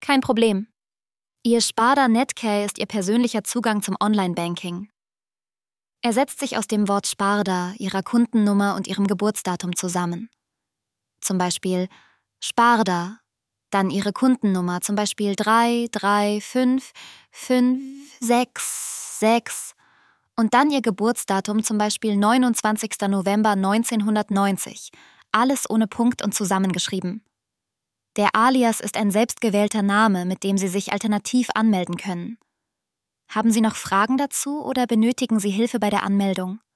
Kein Problem. Ihr Sparda Netcare ist Ihr persönlicher Zugang zum Online-Banking. Er setzt sich aus dem Wort Sparda, Ihrer Kundennummer und Ihrem Geburtsdatum zusammen. Zum Beispiel Sparda, dann Ihre Kundennummer, zum Beispiel 33556 und dann Ihr Geburtsdatum, zum Beispiel 29. November 1990. Alles ohne Punkt und zusammengeschrieben. Der Alias ist ein selbstgewählter Name, mit dem Sie sich alternativ anmelden können. Haben Sie noch Fragen dazu oder benötigen Sie Hilfe bei der Anmeldung?